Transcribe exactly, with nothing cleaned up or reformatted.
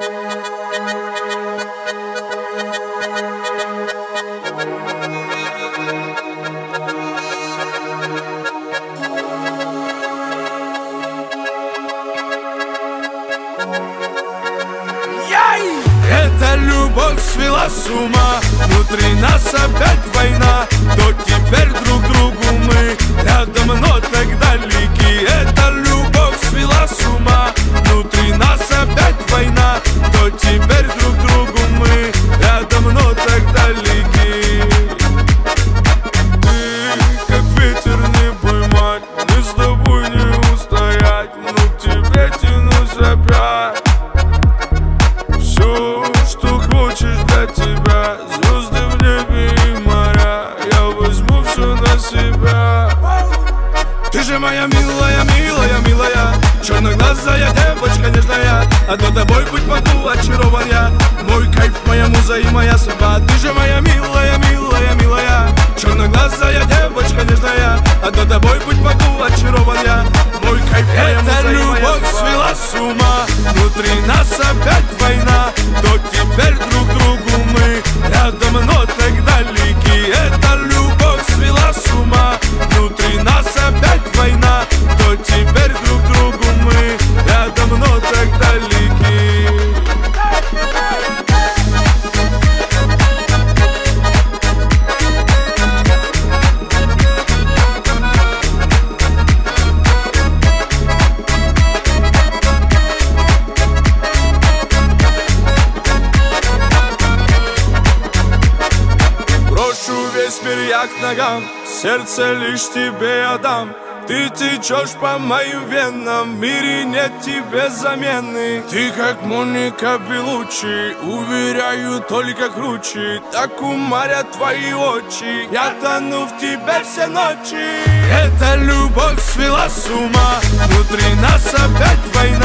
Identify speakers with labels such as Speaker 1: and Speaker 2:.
Speaker 1: Эта любовь свела с ума, внутри нас опять война. То теперь друг другу мы рядом, но так далеки. Эта любовь свела с ума, внутри нас опять война. То теперь друг другу мы рядом, но так далеки. Ты как ветер не поймать, мы с тобой не устоять. Ну к тебе тянусь опять. Все, что хочешь для тебя, звезды в небе и моря, я возьму все на себя. Ты же моя милая, милая, милая, черноглазая девочка нежная. Одной тобой быть могу, очарован я. Мой кайф, моя муза и моя судьба. Ты же моя милая, милая, милая, черноглазая девочка нежная. Одной тобой быть могу, очарован я. Мой кайф, моя муза и моя судьба. Эта любовь свела с ума, внутри нас опять война. То теперь друг другу мы рядом, но так далеки. Эта любовь свела с ума, внутри нас опять война. То теперь друг другу мы рядом, но так далеки. Брошу весь мир я к ногам, сердце лишь тебе отдам. Ты течешь по моим венам, в мире нет тебе замены. Ты как Моника Белуччи, уверяю, только круче. Так уморят твои очи, я тону в тебе все ночи. Эта любовь свела с ума, внутри нас опять война.